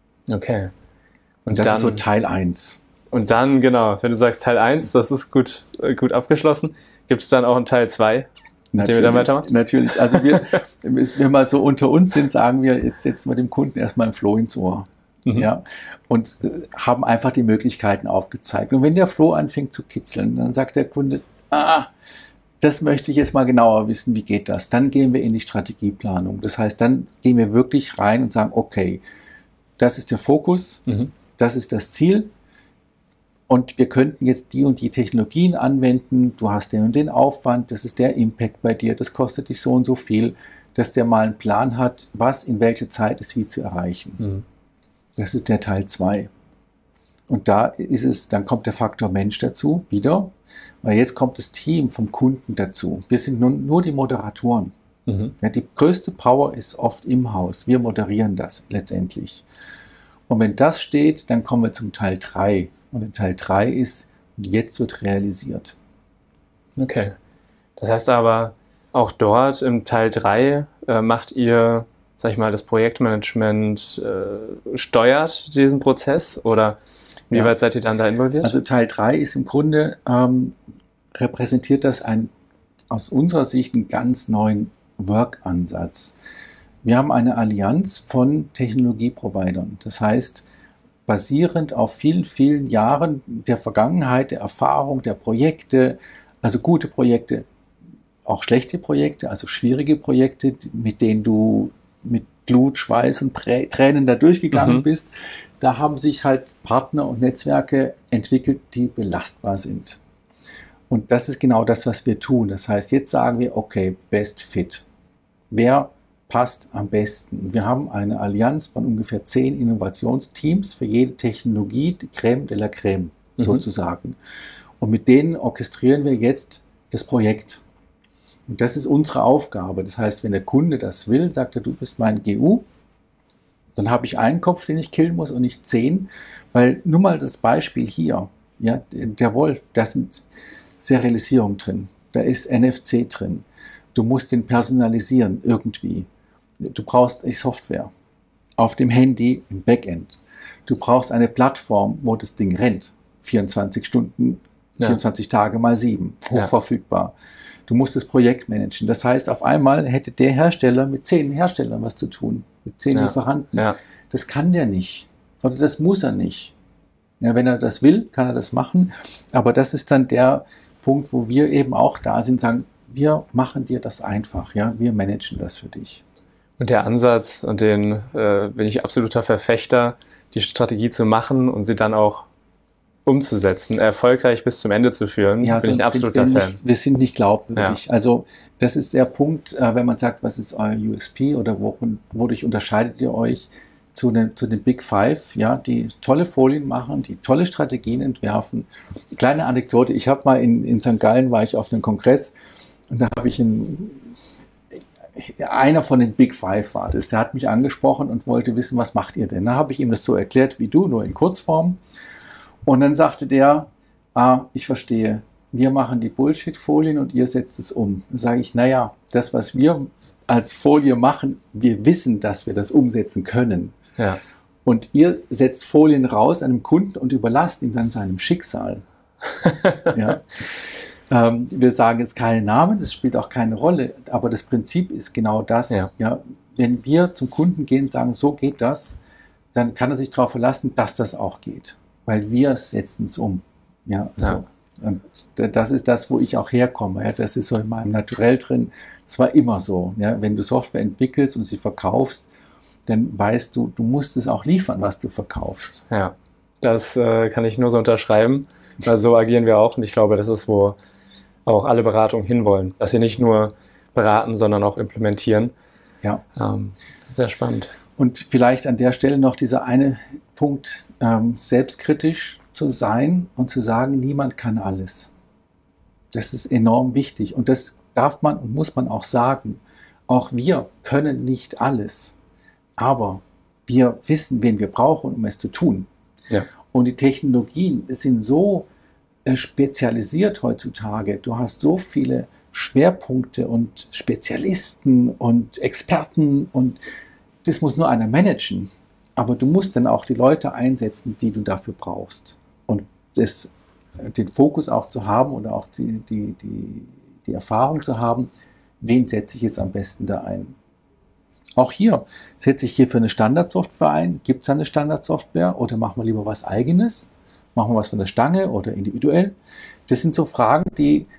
Okay. Und Das dann, ist so Teil eins. und dann, genau, wenn du sagst Teil eins, das ist gut, äh, gut abgeschlossen, gibt es dann auch einen Teil zwei, mit dem wir dann weitermachen? Natürlich. Also wir, wenn wir mal so unter uns sind, sagen wir, jetzt setzen wir dem Kunden erstmal ein Floh ins Ohr. Mhm. Ja, und äh, haben einfach die Möglichkeiten aufgezeigt. Und wenn der Floh anfängt zu kitzeln, dann sagt der Kunde, ah, das möchte ich jetzt mal genauer wissen, wie geht das? Dann gehen wir in die Strategieplanung. Das heißt, dann gehen wir wirklich rein und sagen, okay, das ist der Fokus, mhm. das ist das Ziel und wir könnten jetzt die und die Technologien anwenden, du hast den und den Aufwand, das ist der Impact bei dir, das kostet dich so und so viel, dass der mal einen Plan hat, was in welcher Zeit ist wie zu erreichen. Mhm. Das ist der Teil zwei. Und da ist es, dann kommt der Faktor Mensch dazu, wieder, weil jetzt kommt das Team vom Kunden dazu. Wir sind nun nur die Moderatoren. Mhm. Ja, die größte Power ist oft im Haus. Wir moderieren das letztendlich. Und wenn das steht, dann kommen wir zum Teil drei. Und in Teil drei ist, jetzt wird realisiert. Okay. Das heißt aber, auch dort im Teil drei äh, macht ihr, sag ich mal, das Projektmanagement äh, steuert diesen Prozess oder wie ja. weit seid ihr dann da involviert? Also Teil drei ist im Grunde, ähm, repräsentiert das ein, aus unserer Sicht einen ganz neuen Work-Ansatz. Wir haben eine Allianz von Technologieprovidern. Das heißt, basierend auf vielen, vielen Jahren der Vergangenheit, der Erfahrung, der Projekte, also gute Projekte, auch schlechte Projekte, also schwierige Projekte, mit denen du mit Blut, Schweiß und Tränen da durchgegangen mhm. bist, da haben sich halt Partner und Netzwerke entwickelt, die belastbar sind. Und das ist genau das, was wir tun. Das heißt, jetzt sagen wir, okay, Best Fit. Wer passt am besten? Wir haben eine Allianz von ungefähr zehn Innovationsteams für jede Technologie, die Crème de la Crème mhm. sozusagen. Und mit denen orchestrieren wir jetzt das Projekt. Und das ist unsere Aufgabe. Das heißt, wenn der Kunde das will, sagt er, du bist mein G U, dann habe ich einen Kopf, den ich killen muss und nicht zehn. Weil nur mal das Beispiel hier, ja, der Wolf, da sind Serialisierung drin, da ist N F C drin. Du musst den personalisieren irgendwie. Du brauchst eine Software auf dem Handy im Backend. Du brauchst eine Plattform, wo das Ding rennt. vierundzwanzig Stunden, ja. vierundzwanzig Tage mal sieben, hochverfügbar. Ja. Du musst das Projekt managen. Das heißt, auf einmal hätte der Hersteller mit zehn Herstellern was zu tun, mit zehn ja. Lieferanten. Ja. Das kann der nicht. Oder das muss er nicht. Ja, wenn er das will, kann er das machen. Aber das ist dann der Punkt, wo wir eben auch da sind, sagen, wir machen dir das einfach. Ja, wir managen das für dich. Und der Ansatz, und den äh, bin ich absoluter Verfechter, die Strategie zu machen und sie dann auch umzusetzen, erfolgreich bis zum Ende zu führen, ja, bin ich ein absoluter wir Fan. Nicht, wir sind nicht glaubwürdig. Ja. Also das ist der Punkt, äh, wenn man sagt, was ist euer U S P oder wo, wodurch unterscheidet ihr euch zu den, zu den Big Five, ja, die tolle Folien machen, die tolle Strategien entwerfen. Kleine Anekdote, ich habe mal in, in Sankt Gallen, war ich auf einem Kongress und da habe ich einen, einer von den Big Five war das, der hat mich angesprochen und wollte wissen, was macht ihr denn? Da habe ich ihm das so erklärt wie du, nur in Kurzform. Und dann sagte der, ah, ich verstehe, wir machen die Bullshit-Folien und ihr setzt es um. Dann sage ich, naja, das, was wir als Folie machen, wir wissen, dass wir das umsetzen können. Ja. Und ihr setzt Folien raus einem Kunden und überlasst ihm dann seinem Schicksal. ja. ähm, wir sagen jetzt keinen Namen, das spielt auch keine Rolle, aber das Prinzip ist genau das. Ja. Ja. Wenn wir zum Kunden gehen und sagen, so geht das, dann kann er sich darauf verlassen, dass das auch geht. Weil wir setzen es um. Ja, also, ja. Und das ist das, wo ich auch herkomme. Ja, das ist so in meinem Naturell drin. Das war immer so. Ja, wenn du Software entwickelst und sie verkaufst, dann weißt du, du musst es auch liefern, was du verkaufst. Ja, das äh, kann ich nur so unterschreiben. Weil so agieren wir auch. Und ich glaube, das ist, wo auch alle Beratungen hinwollen. Dass sie nicht nur beraten, sondern auch implementieren. Ja. Ähm, sehr spannend. Und vielleicht an der Stelle noch dieser eine Punkt, ähm, selbstkritisch zu sein und zu sagen, niemand kann alles. Das ist enorm wichtig und das darf man und muss man auch sagen. Auch wir können nicht alles, aber wir wissen, wen wir brauchen, um es zu tun. Ja. Und die Technologien sind so äh, spezialisiert heutzutage. Du hast so viele Schwerpunkte und Spezialisten und Experten und das muss nur einer managen. Aber du musst dann auch die Leute einsetzen, die du dafür brauchst. Und das, den Fokus auch zu haben oder auch die, die, die, die Erfahrung zu haben, wen setze ich jetzt am besten da ein. Auch hier, setze ich hier für eine Standardsoftware ein? Gibt es eine Standardsoftware oder machen wir lieber was Eigenes? Machen wir was von der Stange oder individuell? Das sind so Fragen, die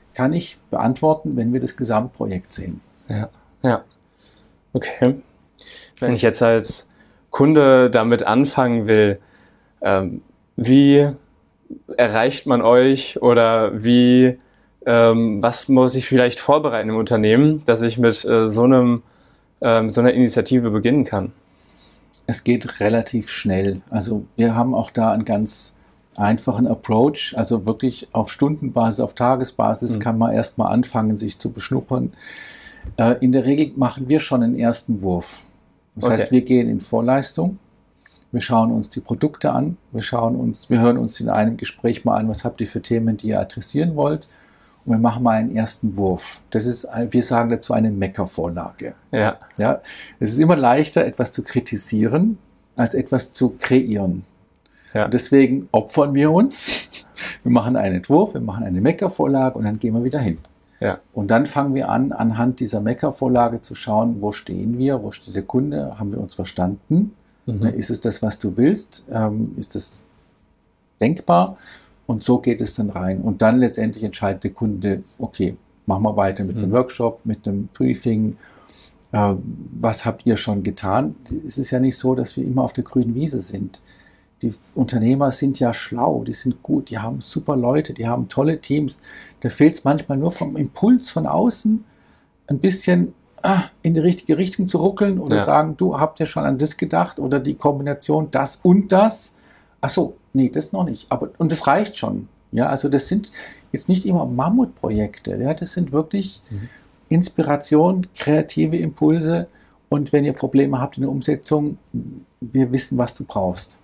kann ich beantworten, wenn wir das Gesamtprojekt sehen. Ja, ja. Okay. Wenn ich jetzt als Kunde damit anfangen will, ähm, wie erreicht man euch oder wie, ähm, was muss ich vielleicht vorbereiten im Unternehmen, dass ich mit äh, so einem, ähm, so einer Initiative beginnen kann? Es geht relativ schnell. Also wir haben auch da einen ganz einfachen Approach, also wirklich auf Stundenbasis, auf Tagesbasis mhm. kann man erstmal anfangen, sich zu beschnuppern. Äh, in der Regel machen wir schon einen ersten Wurf. Das okay. heißt, wir gehen in Vorleistung, wir schauen uns die Produkte an, wir schauen uns, wir hören uns in einem Gespräch mal an, was habt ihr für Themen, die ihr adressieren wollt, und wir machen mal einen ersten Wurf. Das ist, wir sagen dazu, eine Meckervorlage. Ja. Ja, es ist immer leichter, etwas zu kritisieren, als etwas zu kreieren. Ja. Und deswegen opfern wir uns. Wir machen einen Entwurf, wir machen eine Meckervorlage und dann gehen wir wieder hin. Ja. Und dann fangen wir an, anhand dieser Meckervorlage zu schauen, wo stehen wir, wo steht der Kunde, haben wir uns verstanden? Mhm. Ist es das, was du willst? Ähm, ist das denkbar? Und so geht es dann rein. Und dann letztendlich entscheidet der Kunde, okay, machen wir weiter mit mhm. dem Workshop, mit dem Briefing. Äh, was habt ihr schon getan? Es ist ja nicht so, dass wir immer auf der grünen Wiese sind. Die Unternehmer sind ja schlau, die sind gut, die haben super Leute, die haben tolle Teams. Da fehlt es manchmal nur vom Impuls von außen, ein bisschen ah, in die richtige Richtung zu ruckeln oder ja. sagen, du habt ja schon an das gedacht oder die Kombination das und das. Ach so, nee, das noch nicht. Aber, und das reicht schon. Ja, also das sind jetzt nicht immer Mammutprojekte. Ja, das sind wirklich mhm. Inspiration, kreative Impulse. Und wenn ihr Probleme habt in der Umsetzung, wir wissen, was du brauchst.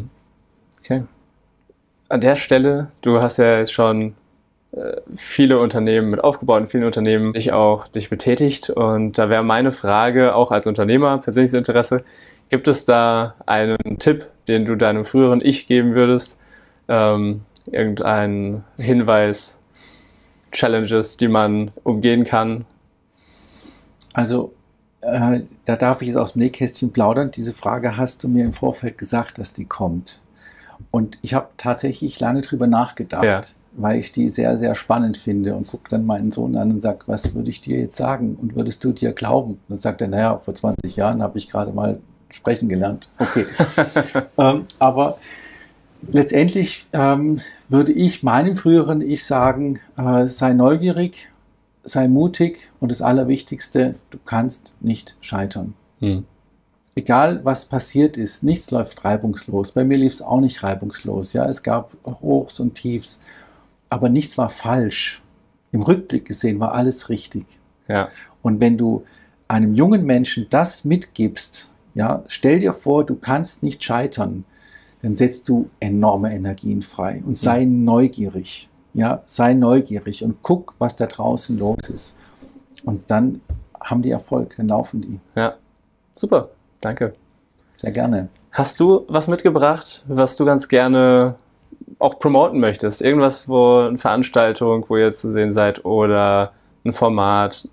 Okay. An der Stelle, du hast ja jetzt schon äh, viele Unternehmen mit aufgebaut, in vielen Unternehmen dich auch dich betätigt, und da wäre meine Frage auch als Unternehmer, persönliches Interesse, gibt es da einen Tipp, den du deinem früheren Ich geben würdest, ähm, irgendeinen Hinweis, Challenges, die man umgehen kann? Also Äh, da darf ich jetzt aus dem Nähkästchen plaudern. Diese Frage hast du mir im Vorfeld gesagt, dass die kommt. Und ich habe tatsächlich lange drüber nachgedacht, ja. weil ich die sehr, sehr spannend finde, und gucke dann meinen Sohn an und sage, was würde ich dir jetzt sagen? Und würdest du dir glauben? Und dann sagt er, naja, vor zwanzig Jahren habe ich gerade mal sprechen gelernt. Okay. ähm, aber letztendlich ähm, würde ich meinem früheren Ich sagen, äh, sei neugierig, sei mutig, und das Allerwichtigste, du kannst nicht scheitern. Hm. Egal, was passiert ist, nichts läuft reibungslos. Bei mir lief es auch nicht reibungslos. Ja, es gab Hochs und Tiefs, aber nichts war falsch. Im Rückblick gesehen war alles richtig. Ja. Und wenn du einem jungen Menschen das mitgibst, ja, stell dir vor, du kannst nicht scheitern, dann setzt du enorme Energien frei und sei hm. neugierig. Ja, sei neugierig und guck, was da draußen los ist. Und dann haben die Erfolg, dann laufen die. Ja, super, danke. Sehr gerne. Hast du was mitgebracht, was du ganz gerne auch promoten möchtest? Irgendwas, wo eine Veranstaltung, wo ihr zu sehen seid, oder ein Format?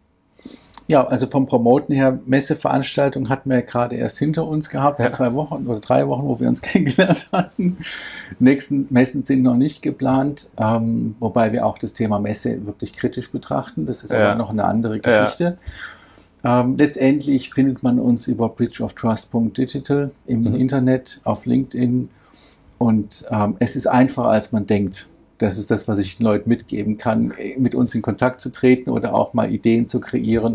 Ja, also vom Promoten her, Messeveranstaltung hatten wir ja gerade erst hinter uns gehabt, vor ja. zwei Wochen oder drei Wochen, wo wir uns kennengelernt hatten. Nächsten Messen sind noch nicht geplant, ähm, wobei wir auch das Thema Messe wirklich kritisch betrachten. Das ist ja. aber noch eine andere Geschichte. Ja. Ähm, letztendlich findet man uns über bridge of trust punkt digital im mhm. Internet, auf LinkedIn, und ähm, es ist einfacher, als man denkt. Das ist das, was ich den Leuten mitgeben kann, mit uns in Kontakt zu treten oder auch mal Ideen zu kreieren.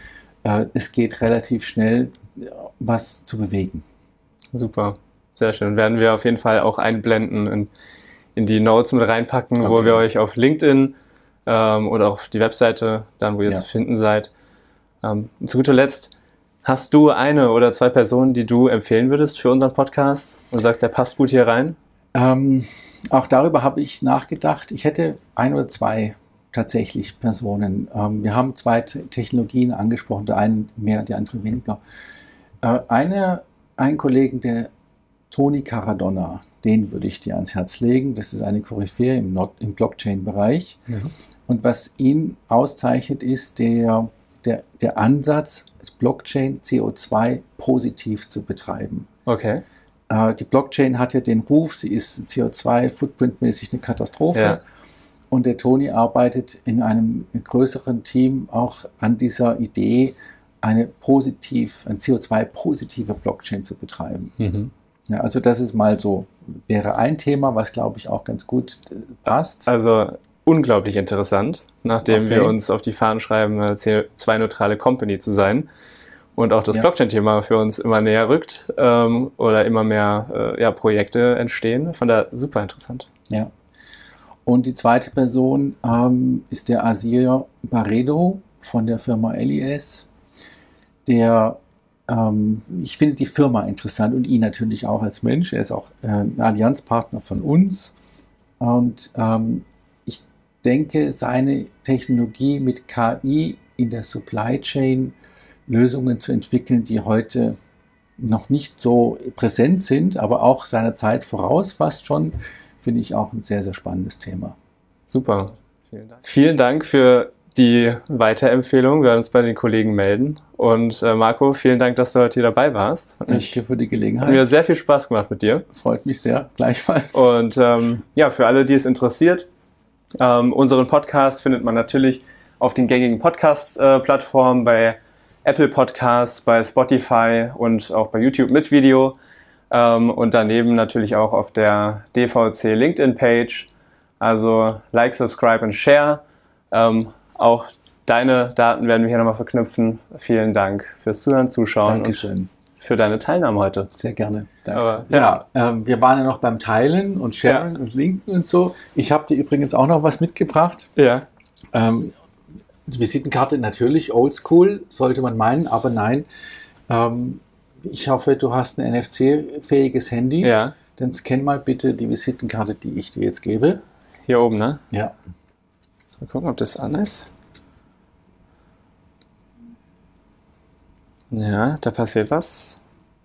Es geht relativ schnell, was zu bewegen. Super, sehr schön. Werden wir auf jeden Fall auch einblenden in, in die Notes mit reinpacken, okay. wo wir euch auf LinkedIn ähm, oder auf die Webseite, dann wo ihr ja. zu finden seid. Ähm, zu guter Letzt, hast du eine oder zwei Personen, die du empfehlen würdest für unseren Podcast und sagst, der passt gut hier rein? Ähm, Auch darüber habe ich nachgedacht. Ich hätte ein oder zwei tatsächlich Personen. Ähm, wir haben zwei Te- Technologien angesprochen, der eine mehr, der andere weniger. Äh, eine, einen Kollegen, der Tony Caradonna, den würde ich dir ans Herz legen. Das ist eine Koryphäe im, Not- im Blockchain-Bereich. Mhm. Und was ihn auszeichnet, ist der, der, der Ansatz, Blockchain C O zwei positiv zu betreiben. Okay. Die Blockchain hat ja den Ruf, sie ist C O zwei Footprint-mäßig eine Katastrophe. Ja. Und der Toni arbeitet in einem größeren Team auch an dieser Idee, eine positiv, ein C O zwei positive Blockchain zu betreiben. Mhm. Ja, also das ist mal so, wäre ein Thema, was glaube ich auch ganz gut passt. Also unglaublich interessant, nachdem okay. wir uns auf die Fahnen schreiben, eine C O zwei neutrale Company zu sein und auch das ja. Blockchain-Thema für uns immer näher rückt ähm, oder immer mehr äh, ja, Projekte entstehen. Von daher super interessant. Ja. Und die zweite Person ähm, ist der Azir Barredo von der Firma L I S. Der, ähm, ich finde die Firma interessant und ihn natürlich auch als Mensch. Er ist auch äh, ein Allianzpartner von uns. Und ähm, ich denke, seine Technologie mit K I in der Supply Chain Lösungen zu entwickeln, die heute noch nicht so präsent sind, aber auch seiner Zeit voraus fast schon, finde ich auch ein sehr, sehr spannendes Thema. Super. Vielen Dank. Vielen Dank für die Weiterempfehlung. Wir werden uns bei den Kollegen melden. Und äh, Marco, vielen Dank, dass du heute hier dabei warst. Danke für die Gelegenheit. Hat mir sehr viel Spaß gemacht mit dir. Freut mich sehr, gleichfalls. Und ähm, ja, für alle, die es interessiert, ähm, unseren Podcast findet man natürlich auf den gängigen Podcast-Plattformen, äh, bei Apple Podcasts, bei Spotify und auch bei YouTube mit Video. Ähm, und daneben natürlich auch auf der D V C LinkedIn-Page. Also like, subscribe und share. Ähm, auch deine Daten werden wir hier nochmal verknüpfen. Vielen Dank fürs Zuhören, Zuschauen Dankeschön. Und für deine Teilnahme heute. Sehr gerne. Danke. Aber, ja, ja ähm, wir waren ja noch beim Teilen und Sharen ja. und Linken und so. Ich habe dir übrigens auch noch was mitgebracht. Ja. Ähm, die Visitenkarte natürlich oldschool, sollte man meinen, aber nein. Ähm, ich hoffe, du hast ein N F C-fähiges Handy. Ja. Dann scan mal bitte die Visitenkarte, die ich dir jetzt gebe. Hier oben, ne? Ja. Mal gucken, ob das an ist. Ja, da passiert was.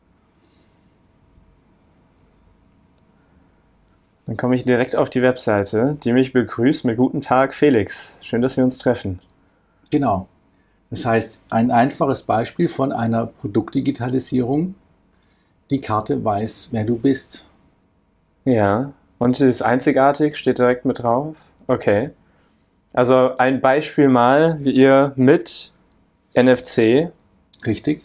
Dann komme ich direkt auf die Webseite, die mich begrüßt mit Guten Tag, Felix. Schön, dass wir uns treffen. Genau. Das heißt, ein einfaches Beispiel von einer Produktdigitalisierung. Die Karte weiß, wer du bist. Ja, und sie ist einzigartig, steht direkt mit drauf. Okay. Also ein Beispiel mal, wie ihr mit N F C richtig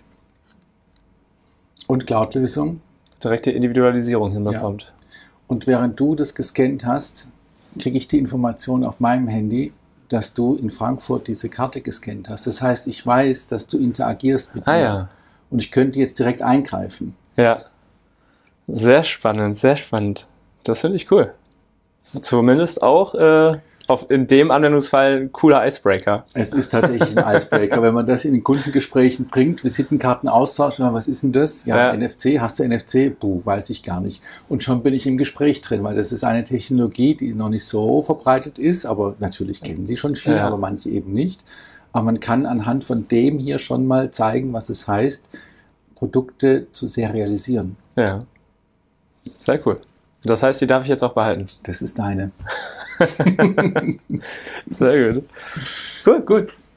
und Cloud-Lösung direkte Individualisierung hinbekommt. Ja. Und während du das gescannt hast, kriege ich die Information auf meinem Handy, dass du in Frankfurt diese Karte gescannt hast. Das heißt, ich weiß, dass du interagierst mit ah, mir. Ja. Und ich könnte jetzt direkt eingreifen. Ja. Sehr spannend, sehr spannend. Das finde ich cool. Zumindest auch äh, auf, in dem Anwendungsfall ein cooler Icebreaker. Es ist tatsächlich ein Icebreaker, wenn man das in den Kundengesprächen bringt, Visitenkarten austauschen, was ist denn das? Ja, ja, N F C, hast du N F C? Puh, weiß ich gar nicht. Und schon bin ich im Gespräch drin, weil das ist eine Technologie, die noch nicht so verbreitet ist, aber natürlich kennen sie schon viele, ja. aber manche eben nicht. Aber man kann anhand von dem hier schon mal zeigen, was es heißt, Produkte zu serialisieren. Ja, sehr cool. Das heißt, die darf ich jetzt auch behalten. Das ist deine. Sehr gut. Cool, gut.